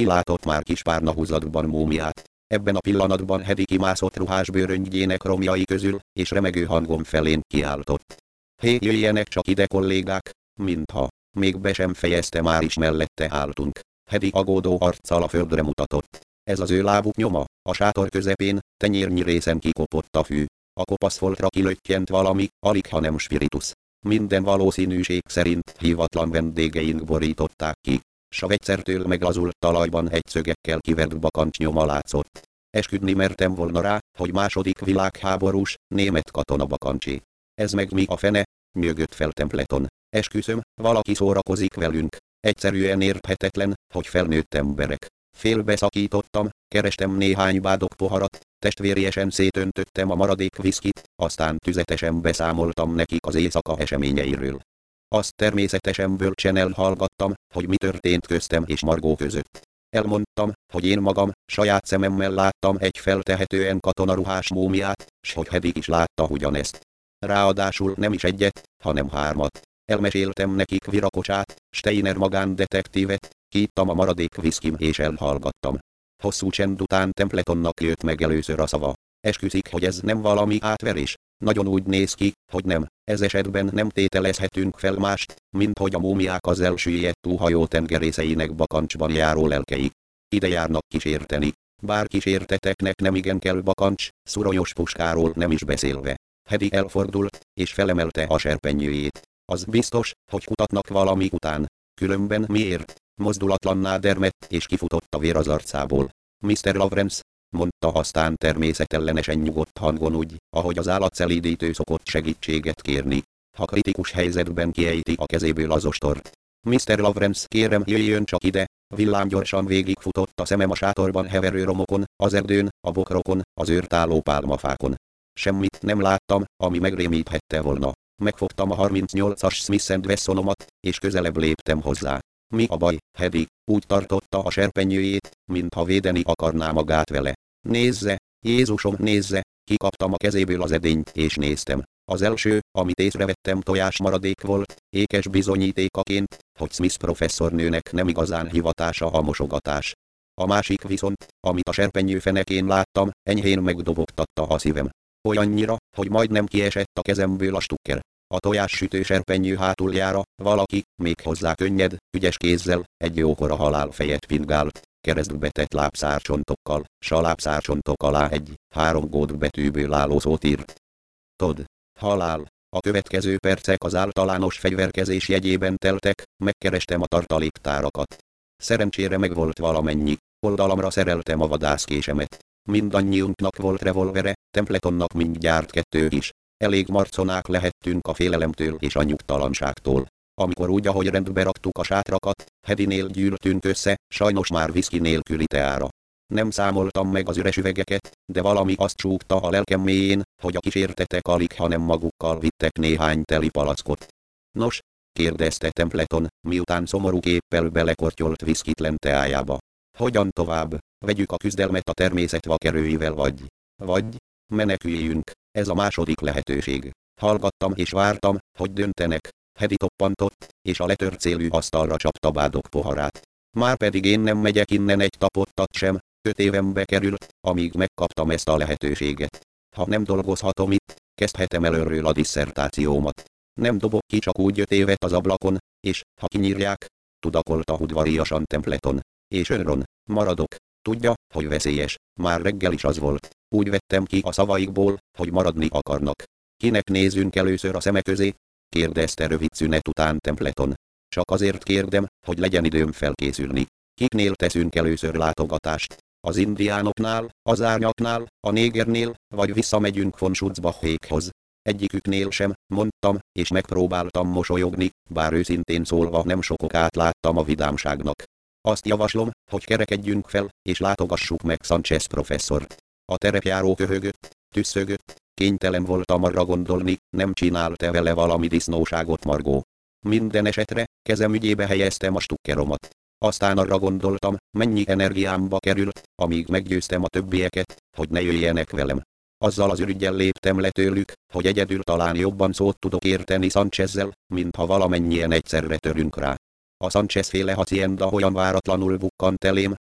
Kilátott már kis párna húzatban múmiát. Ebben a pillanatban Hedi kimászott ruhás bőröngyének romjai közül, és remegő hangon felén kiáltott. Hé, jöjjenek csak ide, kollégák, mintha még be sem fejezte, már is mellette álltunk. Hedi aggódó arccal a földre mutatott. Ez az ő lábuk nyoma, a sátor közepén, tenyérnyi részen kikopott a fű. A kopaszfoltra kilöttyent valami, alig ha nem spiritus. Minden valószínűség szerint hívatlan vendégeink borították ki. S a vegyszertől meglazult talajban egy szögekkel kivert bakancs nyoma látszott. Esküdni mertem volna rá, hogy második világháborús, német katona bakancsé. Ez meg mi a fene? Nyögött fel Templeton. Esküszöm, valaki szórakozik velünk. Egyszerűen érthetetlen, hogy felnőtt emberek. Félbeszakítottam, kerestem néhány bádog poharat, testvériesen szétöntöttem a maradék viszkit, aztán tüzetesen beszámoltam nekik az éjszaka eseményeiről. Azt természetesen bölcsen elhallgattam, hogy mi történt köztem és Margó között. Elmondtam, hogy én magam, saját szememmel láttam egy feltehetően katonaruhás múmiát, s hogy Hedi is látta ugyanezt. Ráadásul nem is egyet, hanem 3. Elmeséltem nekik Virakocsát, Steiner magándetektívet, kiittam a maradék viszkim és elhallgattam. Hosszú csend után Templetonnak jött meg először a szava. Esküszik, hogy ez nem valami átverés. Nagyon úgy néz ki, hogy nem. Ez esetben nem tételezhetünk fel mást, mint hogy a múmiák az elsüllyedt túlhajó tengerészeinek bakancsban járó lelkei. Ide járnak kísérteni. Bár kísérteteknek nem igen kell bakancs, szuronyos puskáról nem is beszélve. Hedi elfordult, és felemelte a serpenyőjét. Az biztos, hogy kutatnak valami után. Különben miért? Mozdulatlanná dermedt, és kifutott a vér az arcából. Mr. Lawrence, mondta aztán természetellenesen nyugodt hangon úgy, ahogy az állatszelídítő szokott segítséget kérni, ha kritikus helyzetben kiejti a kezéből az ostort. Mr. Lawrence, kérem, jöjjön csak ide. Villámgyorsan végigfutott a szemem a sátorban heverő romokon, az erdőn, a bokrokon, az őrtálló pálmafákon. Semmit nem láttam, ami megrémíthette volna. Megfogtam a 38-as Smith & Wessonomat, és közelebb léptem hozzá. Mi a baj, Hedi? Úgy tartotta a serpenyőjét, mintha védeni akarná magát vele. Nézze, Jézusom, nézze! Kikaptam a kezéből az edényt, és néztem. Az első, amit észrevettem, tojásmaradék volt, ékes bizonyítékaként, hogy Smith professzornőnek nem igazán hivatása a mosogatás. A másik viszont, amit a serpenyő fenekén láttam, enyhén megdobogtatta a szívem. Olyannyira, hogy majdnem kiesett a kezemből a stukker. A tojássütő serpenyő hátuljára valaki, még hozzá könnyed, ügyes kézzel, egy jókora halálfejet pingált, keresztbe tett lábszárcsontokkal, s a lábszárcsontok alá egy 3 gótbetűből álló szót írt. Todd. Halál. A következő percek az általános fegyverkezés jegyében teltek, megkerestem a tartaléktárakat. Szerencsére megvolt valamennyi, oldalamra szereltem a vadászkésemet. Mindannyiunknak volt revolvere, Templetonnak mindjárt 2 is. Elég marconák lehettünk a félelemtől és a nyugtalanságtól. Amikor úgy, ahogy rendbe raktuk a sátrakat, Hedinél gyűltünk össze, sajnos már viszki nélküli teára. Nem számoltam meg az üres üvegeket, de valami azt súgta a lelkem mélyén, hogy a kísértetek alig, hanem magukkal vittek néhány teli palackot. Nos? Kérdezte Templeton, miután szomorú képpel belekortyolt viszkitlen teájába. Hogyan tovább? Vegyük a küzdelmet a természet vakerőivel vagy meneküljünk, ez a második lehetőség. Hallgattam és vártam, hogy döntenek. Hedi toppantott, és a letört célű asztalra csapta bádog poharát. Márpedig én nem megyek innen egy tapottat sem, 5 évembe került, amíg megkaptam ezt a lehetőséget. Ha nem dolgozhatom itt, kezdhetem előről a disszertációmat. Nem dobok ki csak úgy 5 évet az ablakon, és, ha kinyírják, tudakolta udvariasan Templeton. És önron, maradok. Tudja, hogy veszélyes, már reggel is az volt. Úgy vettem ki a szavaikból, hogy maradni akarnak. Kinek nézzünk először a szeme közé? Kérdezte rövid szünet után Templeton. Csak azért kérdem, hogy legyen időm felkészülni. Kiknél teszünk először látogatást? Az indiánoknál, az árnyaknál, a négernél, vagy visszamegyünk von Schutzbachékhoz? Egyiküknél sem, mondtam, és megpróbáltam mosolyogni, bár őszintén szólva nem sok okát láttam a vidámságnak. Azt javaslom, hogy kerekedjünk fel, és látogassuk meg Sanchez professzort. A terepjáró köhögött, tüsszögött, kénytelen voltam arra gondolni, nem csinált-e vele valami disznóságot Margó. Minden esetre, kezem ügyébe helyeztem a stukkeromat. Aztán arra gondoltam, mennyi energiámba került, amíg meggyőztem a többieket, hogy ne jöjjenek velem. Azzal az ürüggyel léptem le tőlük, hogy egyedül talán jobban szót tudok érteni Sanchezzel, mintha valamennyien egyszerre törünk rá. A Sanchez-féle hacienda olyan váratlanul bukkant elém,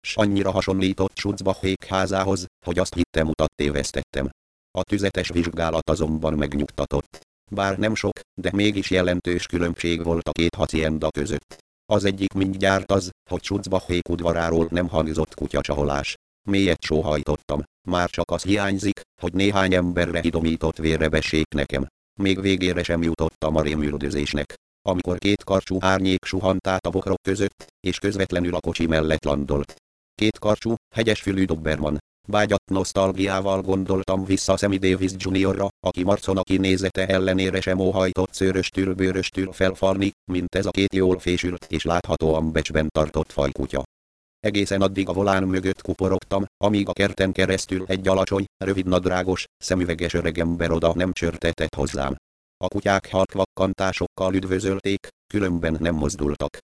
s annyira hasonlított Schutzbachék házához, hogy azt hittem utat tévesztettem. A tüzetes vizsgálat azonban megnyugtatott. Bár nem sok, de mégis jelentős különbség volt a két hacienda között. Az egyik mindjárt az, hogy Schutzbachék udvaráról nem hangzott kutyacsaholás. Mélyet sóhajtottam, már csak az hiányzik, hogy néhány emberre idomított vérre vessék nekem. Még végére sem jutottam a rémüldözésnek, amikor két karcsú árnyék suhant át a bokrok között, és közvetlenül a kocsi mellett landolt. Két karcsú, hegyesfülű Doberman. Vágyat nosztalgiával gondoltam vissza Sammy Davis Jr.-ra, aki Marcona kinézete ellenére sem óhajtott szőröstül-bőröstül felfalni, mint ez a két jól fésült és láthatóan becsben tartott fajkutya. Egészen addig a volán mögött kuporogtam, amíg a kerten keresztül egy alacsony, rövidnadrágos, szemüveges öregember oda nem csörtetett hozzám. A kutyák halk vakkantásokkal üdvözölték, különben nem mozdultak.